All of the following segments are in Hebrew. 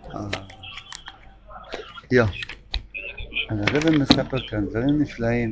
יו, אז הרב מספר כאן דברים נפלאים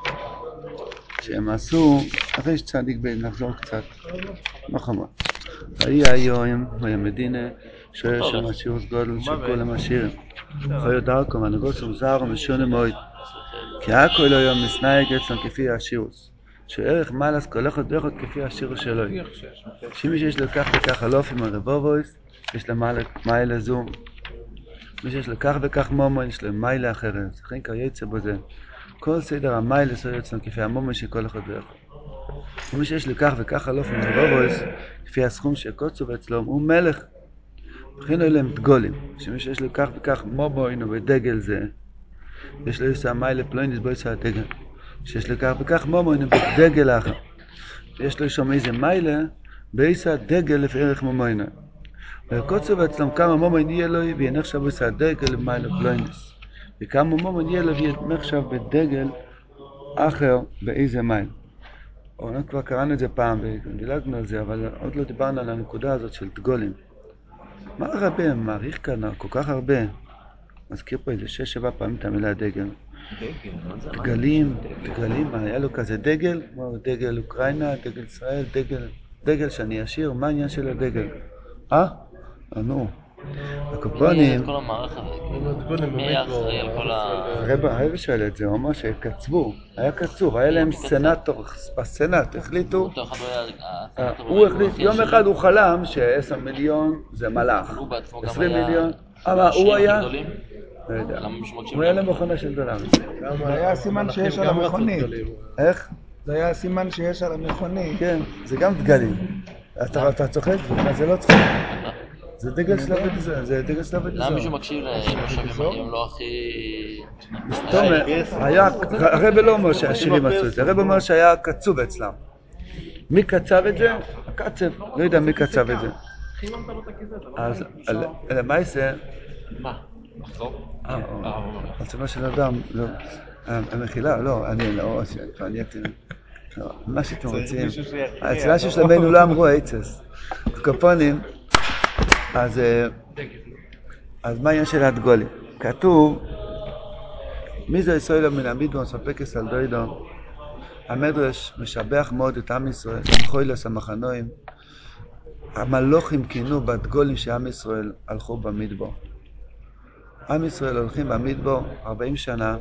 שהם עשו אחרי שצדיק נחזור קצת מחמוד. היה היום, היה מדינה שהיה שם השירוס גודל של כל המשירים חיו דרכו מנגוס ומזר ומשונה מאוד כי הכל היום מסנאי גצלם כפי השירוס שערך מלס כל אחד דרכות כפי השירוס שלו שמי שיש לו כך וכך אלוף עם הרבובויס יש לו מיילה זו מי שיש לו כך וכך מומו יש לו מיילה אחרת לכן כיוצא בזה כל סדר המיילה סו יוצא כפי המומו שכל אחד דרכות ומי שיש לו כך וכך אלוף עם הרבובויס לפי הסכום שקוצו ואצלו הוא מלך וכן אלה דגולים שמי שיש לו כך וכך מומו אינו בדגל זה יש לו יסע מיילה פלויניס בו יסע הדגל שיש לו כך וכך מומו אינו בדגל אחר יש לו שם איזה מיילה ביסע דגל לפי ערך מומו אינו וקוצו ואצלם כמה מומו אינו יהיה לו וינח בו יסע דגל למיילה פלויניס וכמה מומו יהיה לו וינח בדגל אחר באיזה מיילה אנחנו כבר קראנו את זה פעם ודילגנו על זה אבל עוד לא דיברנו על הנקודה הזאת של דגולים מה הרבה מעריך כאן כל כך הרבה מזכיר פה איזה 6-7 פעמים את המילה דגל דגלים, היה לו כזה דגל כמו דגל אוקראינה, דגל ישראל, דגל שאני אשיר, מה העניין של הדגל? נו הקופונים כל המערך הזה מי היה אחראי על כל הרב שאל את זה, הוא אמר שקצבו היה קצוב, היה להם סנאטור בסנאט, החליטו הוא החליט, יום אחד הוא חלם ש10 מיליון זה מלאך 20 מיליון אבל הוא היה לא יודע, הוא היה למכונה של דולרים זה היה הסימן שיש על המכונית איך? זה היה הסימן שיש על המכונית כן, זה גם דגלים אתה צוחק? זה לא צוחק זה דגל של עבד ישראל, זה דגל של עבד ישראל. למה מישהו מקשיב אם לא הכי... תומר, הרב לא אומר שהשירים עשו את זה, הרב אומר שהיה קצוב אצלם. מי קצב את זה? הקצב, לא יודע מי קצב את זה. אז למעשה... מה? מחזור? עצמה של אדם, לא. המחילה, לא, אני אקטין. מה שאתם רוצים. הצלה ששלמנו לא אמרו עצס. קופונים. אז מה העניין של הדגולים? כתוב מי זה ישראל מן המדבר ספקס על דוידו המדרש משבח מאוד את עם ישראל חוילס המחנועים המלוכים כינו בדגולים שעם ישראל הלכו במדבר עם ישראל הולכים במדבר 40 שנה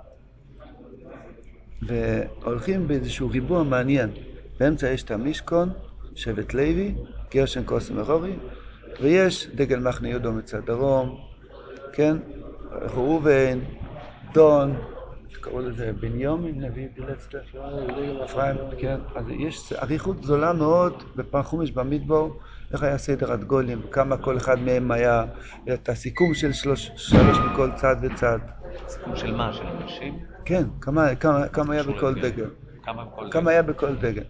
והולכים באיזשהו ריבוע מעניין באמצע יש את המשכון שבט לוי גרשן קוסם מרורי ויש דגל מחנה יהודה מצד דרום, כן? ראובן, דון, שקראו לזה בנימין, נביא דילצת, אפרים, כן? אז יש עריכות גדולה מאוד בפרחומש במדבר, איך היה סדר הדגולים, כמה כל אחד מהם היה, את הסיכום של שלוש מכל צד וצד. סיכום של מה? של אנשים? כן, כמה היה בכל דגל. כמה היה בכל דגל.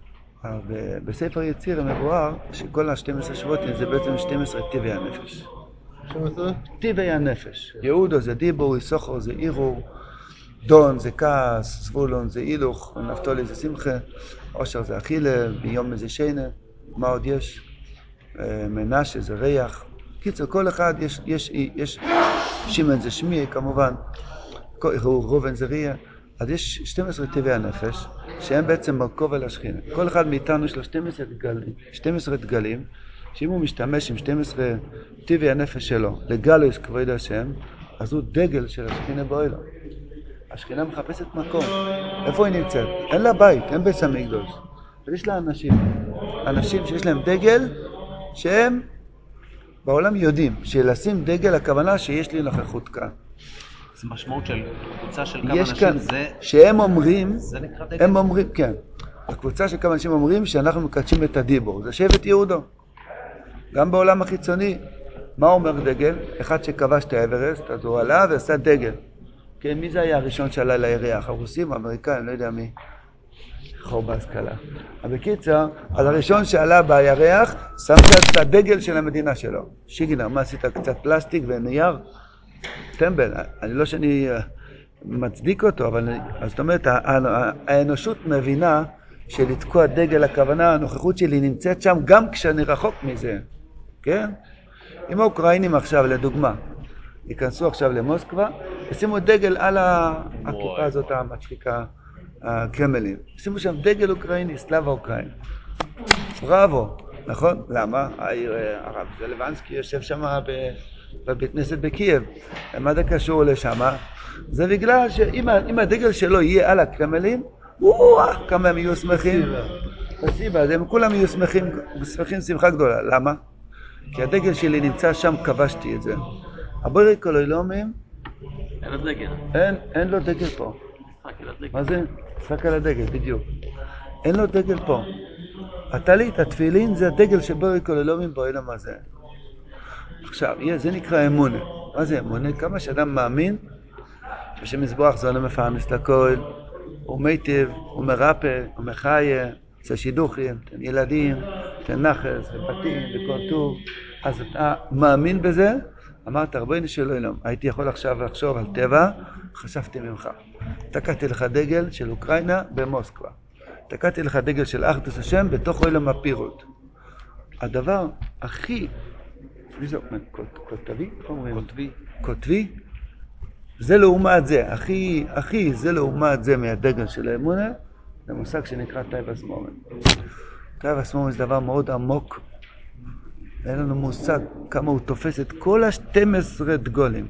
בספר יציר מבואר שכל ה-12 שבועות זה בעצם 12 טבעי הנפש. טבעי הנפש. יהודו זה דיבור, יששכר זה ערעור, דון זה כעס, זבולון זה הילוך, נפתולי זה שמחה, אושר זה אכילה, ביום זה שינה, מה עוד יש? מנשה זה ריח. קיצור, כל אחד יש שמן זה שמי כמובן, ראובן זה ריה. אז יש 12 טבעי הנפש שהם בעצם מרכוב על השכינה. כל אחד מאיתנו יש לו 12 דגלים שאם הוא משתמש עם 12 טבעי הנפש שלו לגלויס כבוד השם אז הוא דגל של השכינה באוהלה. השכינה מחפשת מקום. איפה היא נמצאת? אין לה בית, אין בית המקדש. ויש לה אנשים שיש להם דגל שהם בעולם יודעים שלשים דגל הכוונה שיש לי נוכחות כאן. זה משמעות של קבוצה של כמה אנשים, כאן, זה... שהם אומרים, זה נקרא דגל? הם אומרים, כן. הקבוצה של כמה אנשים אומרים שאנחנו מקדשים את הדיבור. זה שבט יהודו. גם בעולם החיצוני. מה אומר דגל? אחד שכבש את האברסט, אז הוא עלה ועשה דגל. כן, מי זה היה הראשון שעלה לירח? הרוסים, האמריקאים, לא יודע מי. חור בהשכלה. אבל בקיצר, אז הראשון שעלה בירח, שם את הדגל של המדינה שלו. שיגנר, מה עשית? קצת פלסטיק ונייר? טמבל, אני לא שאני מצדיק אותו, אבל זאת אומרת, האנושות מבינה שלתקוע דגל הכוונה, הנוכחות שלי נמצאת שם גם כשאני רחוק מזה, כן? אם האוקראינים עכשיו, לדוגמה, ייכנסו עכשיו למוסקבה, ישימו דגל על הכיפה הזאת המצחיקה, הקרמלין. ישימו שם דגל אוקראיני, סלאבה אוקראיני. בראבו, נכון? למה? הרב זלוונסקי יושב שם בבית כנסת בקייב. מה זה קשור לשם? זה בגלל שאם הדגל שלו יהיה על הקרמלין, כמה הם יהיו שמחים. בסיבה, הם כולם יהיו שמחים שמחה גדולה. למה? כי הדגל שלי נמצא שם, כבשתי את זה. הבורא כל העולמים, אין לו דגל. אין לו דגל פה. משחק על הדגל. מה זה? משחק על הדגל, בדיוק. אין לו דגל פה. הטלית, התפילין, זה הדגל של בורא כל העולמים בעולם הזה. עכשיו, זה נקרא אמונה. מה זה אמונה? כמה שאדם מאמין, בשם יזבח זה עולם מפרנס לכל, הוא מיטיב, הוא מרפא, הוא מחיה, עושה שידוכים, תן ילדים, תן נחס, ובתים, וכל טוב. אז אתה מאמין בזה, אמרת, רבנו של עולם, הייתי יכול עכשיו לחשוב על טבע, חשבתי ממך. תקעתי לך דגל של אוקראינה במוסקבה. תקעתי לך דגל של אחדות השם בתוך עולם הפירוט. הדבר הכי, מי זה אומר? כותבי? כותבי? זה לעומת זה, הכי, זה לעומת זה מהדגל של האמונה, זה מושג שנקרא טייבס מומן. טייבס מומן זה דבר מאוד עמוק, אין לנו מושג כמה הוא תופס את כל ה-12 דגולים.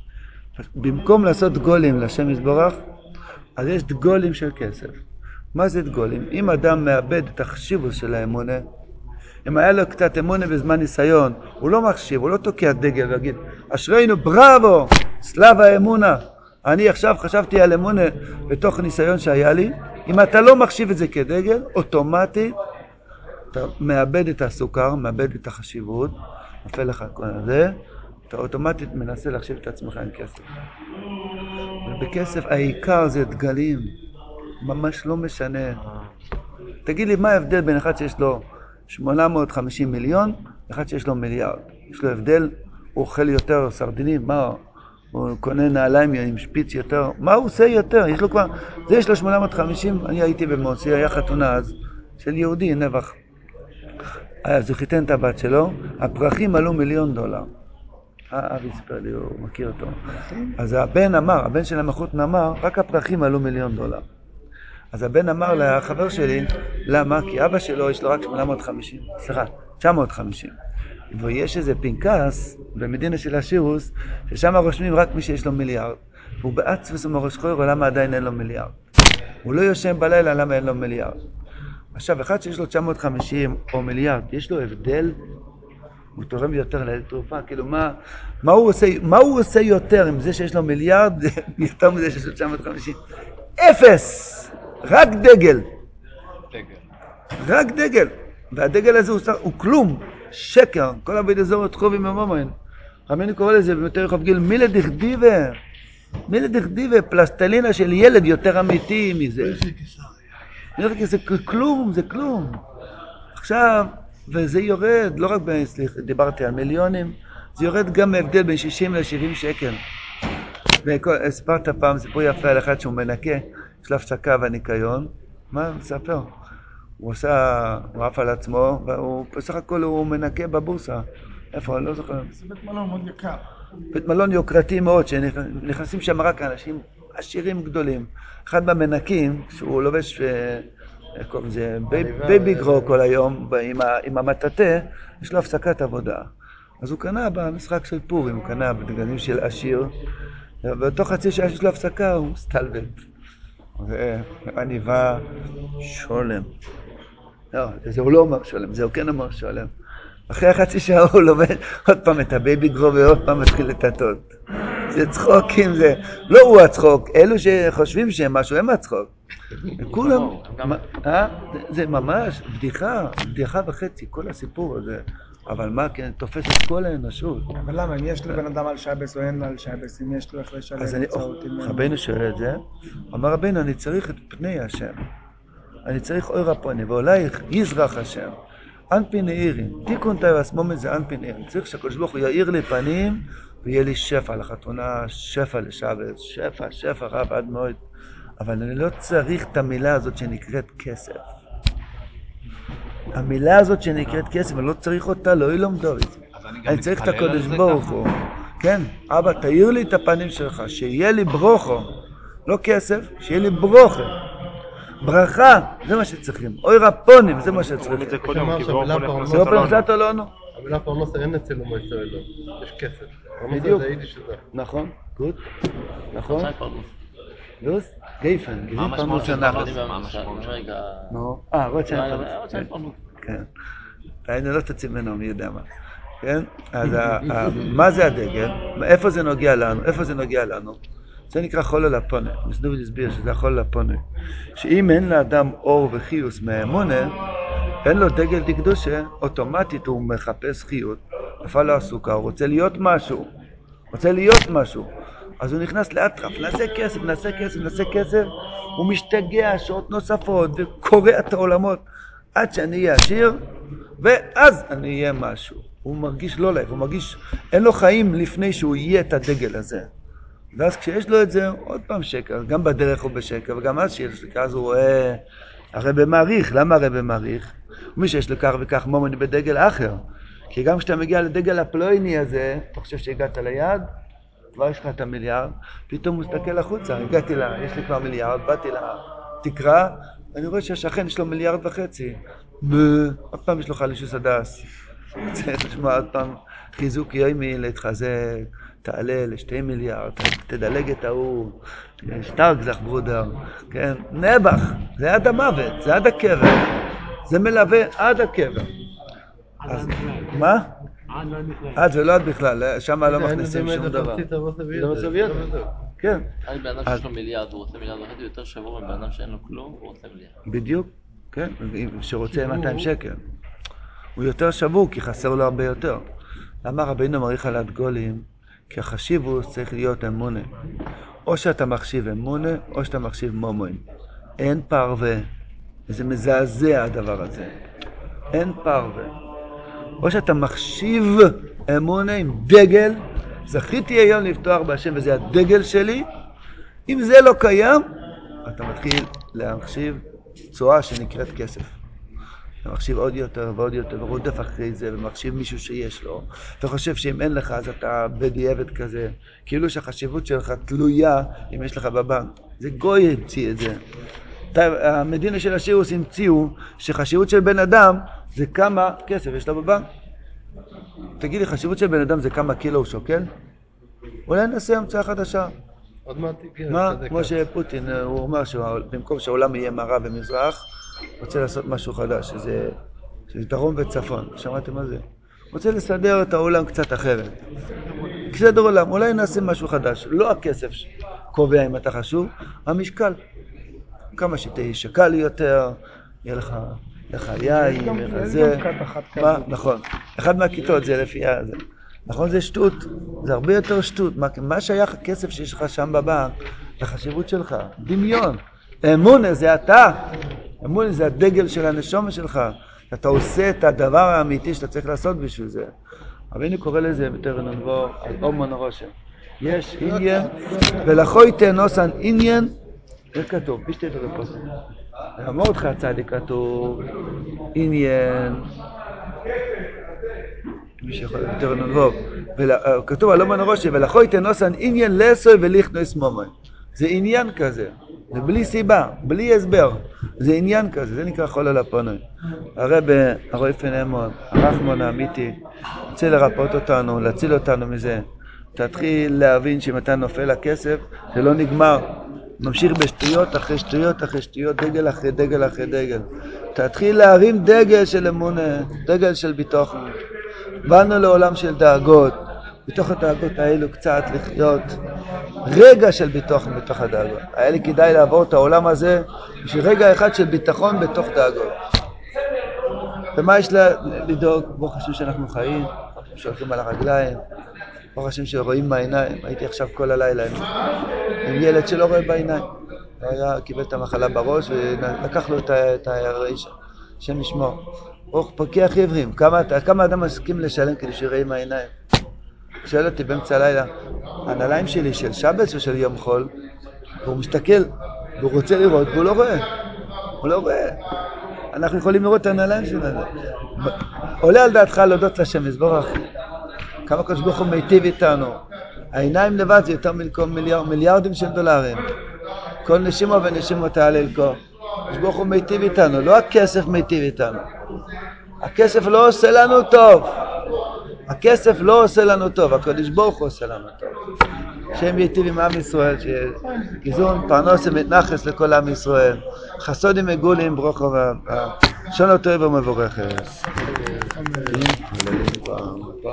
במקום לעשות דגולים לשם יזברך, אז יש דגולים של כסף. מה זה דגולים? אם אדם מאבד את החשיבות של האמונה, אם היה לו קצת אמונה בזמן ניסיון, הוא לא מחשיב, הוא לא תוקע דגל ויגיד, אשרינו, בראבו, סלאבה אמונה. אני עכשיו חשבתי על אמונה בתוך ניסיון שהיה לי. אם אתה לא מחשיב את זה כדגל, אוטומטית, אתה מאבד את הסוכר, מאבד את החשיבות, נופל לך כל הזה, אתה אוטומטית מנסה להחשיב את עצמך עם כסף. ובכסף העיקר זה דגלים, ממש לא משנה. תגיד לי, מה ההבדל בין אחד שיש לו 850 מיליון, אחד שיש לו מיליארד? יש לו הבדל, הוא אוכל יותר סרדינים, מה? הוא קונה נעליים עם שפיץ יותר, מה הוא עושה יותר? יש לו כבר, זה יש לו 850, אני הייתי במוציא, היה חתונה אז, של יהודי, נבח. אז הוא חיתן את הבת שלו, הפרחים עלו $1,000,000. אבי ספר לי, הוא מכיר אותו. אז הבן של המחותן אמר, רק הפרחים עלו $1,000,000. אז הבן אמר לחבר שלי, למה? כי אבא שלו יש לו רק 950. ויש איזה פנקס במדינה של השירוס, ששם רושמים רק מי שיש לו מיליארד. הוא בעצבס ומראש חוירו, למה עדיין אין לו מיליארד? הוא לא יושם בלילה, למה אין לו מיליארד? עכשיו, אחד שיש לו 950 או מיליארד, יש לו הבדל? הוא תורם יותר לתרופה, כאילו מה הוא עושה יותר עם זה שיש לו מיליארד, יותר מזה שיש לו 950? אפס! רק דגל. רק דגל. והדגל הזה הוא כלום, שקר. כל הבית אזור התחובי מהמומן. רמינו קורא לזה ביותר רחוב גיל, מילה דכדיבה, פלסטלינה של ילד יותר אמיתי מזה. זה כלום, זה כלום. עכשיו, וזה יורד, לא רק דיברתי על מיליונים, זה יורד גם בהבדל בין 60 ל-70 שקל. הספרת פעם סיפור יפה על אחד שהוא מנקה, יש לו הפסקה והניקיון. מה מספר? הוא עף על עצמו, והוא בסך הכל הוא מנקה בבורסה. איפה? אני לא זוכר. זה בית מלון מאוד יקר. בית מלון יוקרתי מאוד, שנכנסים שם רק אנשים עשירים גדולים. אחד במנקים, שהוא לובש זה בייבי גרו כל היום, עם המטאטה, יש לו הפסקת עבודה. אז הוא קנה במשחק של פורים, הוא קנה בדגנים של עשיר, ובתוך חצי שעה שיש לו הפסקה הוא סטלבט. ועניבה שולם. לא, זה הוא לא אומר שולם, זה הוא כן אומר שולם. אחרי החצי שעה הוא לובש עוד פעם את הבייבי גרו ועוד פעם מתחיל לטטות. זה צחוקים, זה לא הוא הצחוק, אלו שחושבים שהם משהו, הם הצחוק. כולם, זה ממש בדיחה וחצי, כל הסיפור הזה. אבל מה, כן, תופס את כל האנושות. אבל למה, אם יש לבן אדם על שייבס או אין על שייבס, אם יש לו איך לשלם הוצאות? רבינו שואל את זה, אמר רבינו, אני צריך את פני השם. אני צריך אור הפני, ואולייך יזרח השם. אנפין העירים, תיקון טייבס מומן זה אנפין העירים. צריך שהקדוש ברוך הוא יאיר לי פנים, ויהיה לי שפע לחתונה, שפע לשבת, שפע רב עד מאוד. אבל אני לא צריך את המילה הזאת שנקראת כסף. המילה הזאת שנקראת כסף, אני לא צריך אותה, לא ילום דוד. אני צריך את הקודש ברוך הוא. כן, אבא, תאיר לי את הפנים שלך, שיהיה לי ברוכו. לא כסף, שיהיה לי ברוכו. ברכה, זה מה שצריכים. אוי רפונים, זה מה שצריכים. זה לא פרנסתו לא נו. המילה פרנסה אין אצלנו בישראל, יש כסף. בדיוק. זה היידיש שזה. נכון, גוד. נכון. לוס? גייפן, גייפן פרנוס הנחס. רוטשיין פרנוס. כן. היינו לא תוציא ממנו, מי יודע מה. כן? אז מה זה הדגל? איפה זה נוגע לנו? איפה זה נוגע לנו? זה נקרא חול על הפונה. מסדוב להסביר שזה החול על הפונה. שאם אין לאדם אור וחיוס מהאמונה, אין לו דגל דקדושה, אוטומטית הוא מחפש חיות. נפל לו הסוכה, הוא רוצה להיות משהו. רוצה להיות משהו. אז הוא נכנס לאטרף, נעשה כסף, הוא משתגע שעות נוספות וקורע את העולמות עד שאני אהיה עשיר, ואז אני אהיה משהו. הוא מרגיש לא לב, הוא מרגיש, אין לו חיים לפני שהוא יהיה את הדגל הזה. ואז כשיש לו את זה, עוד פעם שקר, גם בדרך הוא בשקר, וגם אז שיש לו, אז הוא רואה, הרב מעריך, למה הרב מעריך? מי שיש לו כך וכך מומני בדגל אחר. כי גם כשאתה מגיע לדגל הפלויני הזה, אתה חושב שהגעת ליד, כבר יש לך את המיליארד, פתאום הוא מסתכל החוצה, יש לי כבר מיליארד, באתי לתקרה, אני רואה שהשכן יש לו 1.5 מיליארד, עוד פעם יש לו חלישוס הדס, צריך לשמוע עוד פעם חיזוק יומי, להתחזק, תעלה ל2 מיליארד, תדלג את ההוא, שטרק זך ברודר, כן, נבח, זה עד המוות, זה עד הקבר, זה מלווה עד הקבר. אז מה? זה לא עד בכלל, שם לא מכניסים שום דבר. זה בסובייטי. כן. אני בן אדם שיש לו מיליארד, הוא רוצה מיליארד וחצי, יותר שבור מבן אדם שאין לו כלום, הוא רוצה מיליארד. בדיוק, כן, שרוצה 200 שקל. הוא יותר שבור כי חסר לו הרבה יותר. למה רבינו מעריך על הדגולים? כי החשיבות צריך להיות אמונה. או שאתה מחשיב אמונה, או שאתה מחשיב מומוין. אין פרווה. זה מזעזע הדבר הזה. אין פרווה. או שאתה מחשיב אמונה עם דגל, זכיתי היום לפתוח בהשם וזה הדגל שלי, אם זה לא קיים, אתה מתחיל להחשיב צועה שנקראת כסף. אתה מחשיב עוד יותר ועוד יותר, ורודף אחרי זה, ומחשיב מישהו שיש לו. אתה חושב שאם אין לך, אז אתה בדיעבד כזה, כאילו שהחשיבות שלך תלויה אם יש לך בבנק. זה גוי המציא את זה. המדינה של השירוס המציאו שחשיבות של בן אדם זה כמה כסף יש לו בבנק. תגיד לי, חשיבות של בן אדם זה כמה קילו הוא שוקל? אולי נעשה המצאה חדשה. עוד מעט תגיע. מה? כמו שפוטין, הוא אומר שבמקום שהעולם יהיה מערב ומזרח, רוצה לעשות משהו חדש, שזה דרום וצפון. שמעתם מה זה? רוצה לסדר את העולם קצת אחרת. לסדר עולם, אולי נעשה משהו חדש. לא הכסף קובע אם אתה חשוב, המשקל. כמה שתהיה שקל יותר, יהיה לך יין, יהיה לך זה. מה? נכון. אחד מהכיתות זה לפי זה. נכון, זה שטות. זה הרבה יותר שטות. מה שייך הכסף שיש לך שם בבנק לחשיבות שלך? דמיון. אמונה זה אתה. אמונה זה הדגל של הנשמה שלך. אתה עושה את הדבר האמיתי שאתה צריך לעשות בשביל זה. אבל אני קורא לזה יותר נבוא על אומן ראשה. יש עניין, ולכוי תנוסן עניין, איך כתוב? בשתי דקות. אמור אותך הצדיק כתוב עניין, מי שיכול יותר נבוא, כתוב על אומן ראשה, ולכוי תנוסן עניין לסוי וליכנוס מומוי. זה עניין כזה, זה בלי סיבה, בלי הסבר, זה עניין כזה, זה נקרא חול על הפונוי. הרב הרויפן אמון, הרחמון האמיתי, רוצה לרפות אותנו, להציל אותנו מזה. תתחיל להבין שאם אתה נופל לכסף, זה לא נגמר. ממשיך בשטויות אחרי שטויות אחרי שטויות, דגל אחרי דגל אחרי דגל. תתחיל להרים דגל של אמונה, דגל של ביטחון. באנו לעולם של דאגות, בתוך הדאגות האלו קצת לחיות רגע של ביטחון בתוך הדאגות. היה לי כדאי לעבור את העולם הזה בשביל רגע אחד של ביטחון בתוך דאגות. ומה יש לדאוג? ברוך השם שאנחנו חיים, שהולכים על הרגליים, ברוך השם שרואים מהעיניים. הייתי עכשיו כל הלילה עם ילד שלא רואה בעיניים. היה קיבל את המחלה בראש ולקח לו את הרעישה. השם ישמור. ברוך פקיח עברים, כמה אדם מסכים לשלם כדי שיראה עם העיניים? שואל אותי באמצע הלילה, הנעליים שלי של שבת או של יום חול? והוא מסתכל, והוא רוצה לראות, והוא לא רואה. הוא לא רואה. אנחנו יכולים לראות את הנעליים שלנו. עולה על דעתך להודות לשם יזברך. כמה הקדוש ברוך הוא מיטיב איתנו. העיניים לבד זה יותר מלכל מיליארדים של דולרים. כל נשימו ונשימו תהלל כה. הקדוש ברוך הוא מיטיב איתנו, לא הכסף מיטיב איתנו. הכסף לא עושה לנו טוב. הכסף לא עושה לנו טוב, הקדוש ברוך הוא עושה לנו טוב. שם ייטיב עם עם ישראל, שיהיה גיזון פרנוס ומתנחס לכל עם ישראל. חסודים עגולים ברוכו שנה טובה ומבורכת.